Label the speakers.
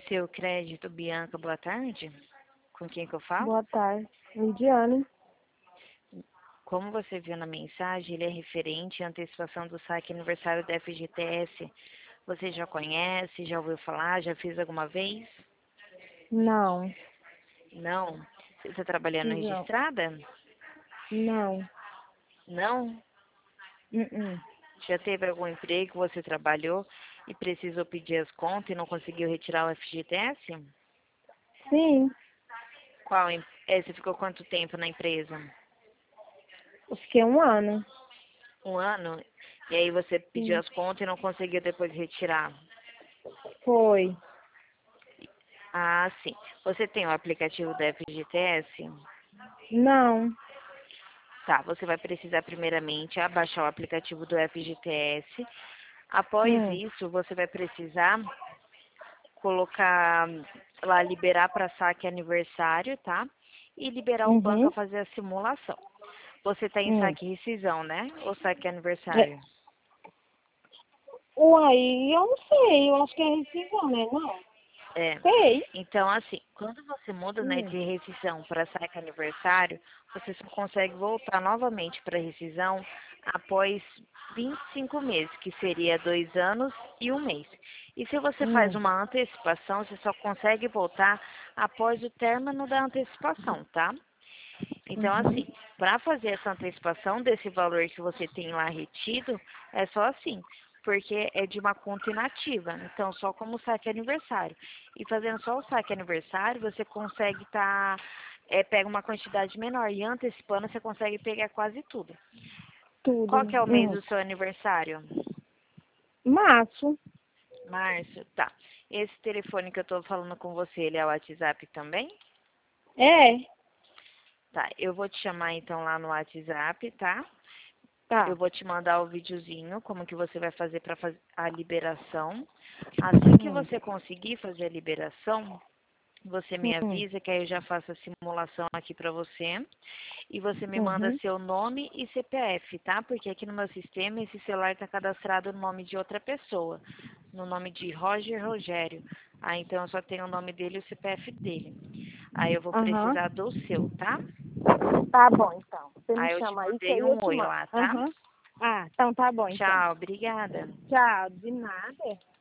Speaker 1: Seu crédito, Bianca, boa tarde. Com quem que eu falo?
Speaker 2: Boa tarde. Lidiane.
Speaker 1: Como você viu na mensagem, ele é referente à antecipação do saque aniversário da FGTS. Você já conhece, já ouviu falar, já fez alguma vez?
Speaker 2: Não.
Speaker 1: Não? Você está trabalhando
Speaker 2: Não.
Speaker 1: registrada?
Speaker 2: Não.
Speaker 1: Não?
Speaker 2: Uh-uh.
Speaker 1: Já teve algum emprego que você trabalhou e precisou pedir as contas e não conseguiu retirar o FGTS?
Speaker 2: Sim.
Speaker 1: Você ficou quanto tempo na empresa?
Speaker 2: Eu fiquei 1 ano.
Speaker 1: Um ano? E aí você pediu
Speaker 2: Sim.
Speaker 1: as contas e não conseguiu depois retirar?
Speaker 2: Foi.
Speaker 1: Ah, sim. Você tem o aplicativo da FGTS?
Speaker 2: Não.
Speaker 1: Tá, você vai precisar primeiramente abaixar o aplicativo do FGTS. Após
Speaker 2: Hum.
Speaker 1: isso, você vai precisar colocar lá, liberar para saque aniversário, tá? E liberar o banco a
Speaker 2: Uhum.
Speaker 1: fazer a simulação. Você está em
Speaker 2: Hum.
Speaker 1: saque e rescisão, né? Ou saque
Speaker 2: É.
Speaker 1: aniversário?
Speaker 2: Uai, eu não sei. Eu acho que é rescisão, né? Não.
Speaker 1: É.
Speaker 2: Sei.
Speaker 1: Então, assim, quando você muda, né,
Speaker 2: Hum.
Speaker 1: de rescisão para saque aniversário, você só consegue voltar novamente para rescisão após 25 meses, que seria 2 anos e um mês. E se você faz
Speaker 2: Hum.
Speaker 1: uma antecipação, você só consegue voltar após o término da antecipação, tá? Então,
Speaker 2: Uhum.
Speaker 1: assim, para fazer essa antecipação desse valor que você tem lá retido, é só assim, porque é de uma conta inativa, então só como saque aniversário. E fazendo só o saque aniversário, você consegue pega uma quantidade menor, e antecipando você consegue pegar quase tudo. Qual
Speaker 2: Tudo.
Speaker 1: que é o mês do seu aniversário?
Speaker 2: Março.
Speaker 1: Março, tá. Esse telefone que eu tô falando com você, ele é o WhatsApp também?
Speaker 2: É.
Speaker 1: Tá, eu vou te chamar então lá no WhatsApp, tá? Eu
Speaker 2: Tá.
Speaker 1: vou te mandar o videozinho, como que você vai fazer para fazer a liberação. Assim que
Speaker 2: Hum.
Speaker 1: você conseguir fazer a liberação, você me
Speaker 2: Hum.
Speaker 1: avisa que aí eu já faço a simulação aqui para você. E você me manda
Speaker 2: Uhum.
Speaker 1: seu nome e CPF, tá? Porque aqui no meu sistema esse celular está cadastrado no nome de outra pessoa, no nome de Roger Rogério. Ah, então eu só tenho o nome dele e o CPF dele. Aí eu vou
Speaker 2: Aham.
Speaker 1: precisar do seu, tá?
Speaker 2: Tá bom, então. Você me
Speaker 1: Aí eu te
Speaker 2: chama aí que
Speaker 1: mandei
Speaker 2: aí eu
Speaker 1: um
Speaker 2: te
Speaker 1: oi
Speaker 2: mando.
Speaker 1: lá, tá?
Speaker 2: Aham. Ah, então tá bom, então.
Speaker 1: Tchau, obrigada.
Speaker 2: Tchau, de nada.